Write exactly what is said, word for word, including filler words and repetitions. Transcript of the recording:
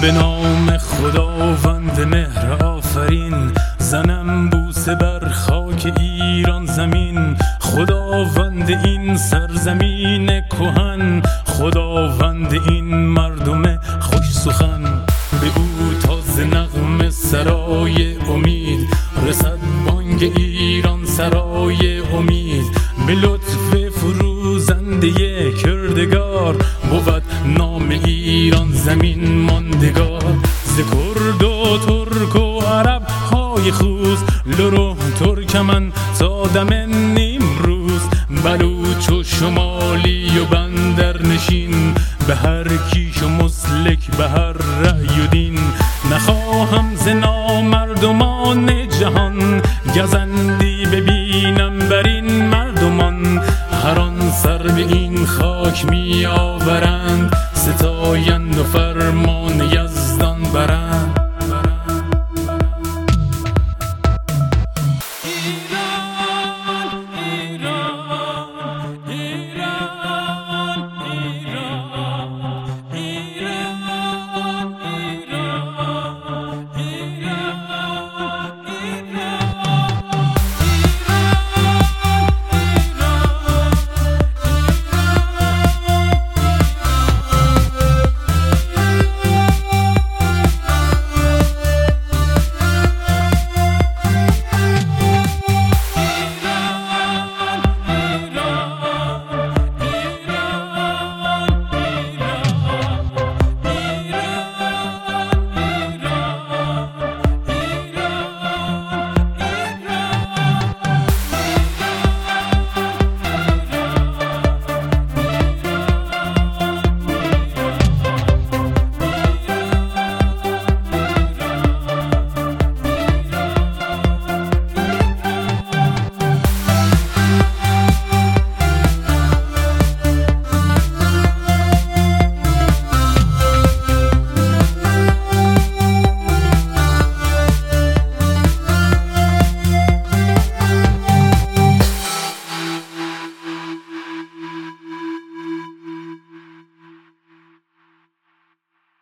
به نام خداوند مهر آفرین، زنم بوسه بر خاک ایران زمین. خداوند این سرزمین کهن، خداوند این مردم خوش سخن. به او تازه نغمه سرای امید، رسد بانگ ایران سرای امید. به لطف فروزنده کردگار، بود نام ایران زمین ماندگار. ز کرد و ترک و عرب های خوز، لر و ترکمن تا دم نیمروز. بلوچ و شمالی و بندر نشین، به هر کیش و مسلک به هر رأی و دین. نخواهم ز نامردمان جهان، گزندی ببینم بر این مردمان. هر آن سر به این خاک می آورند، ستایند و فرمان یزدان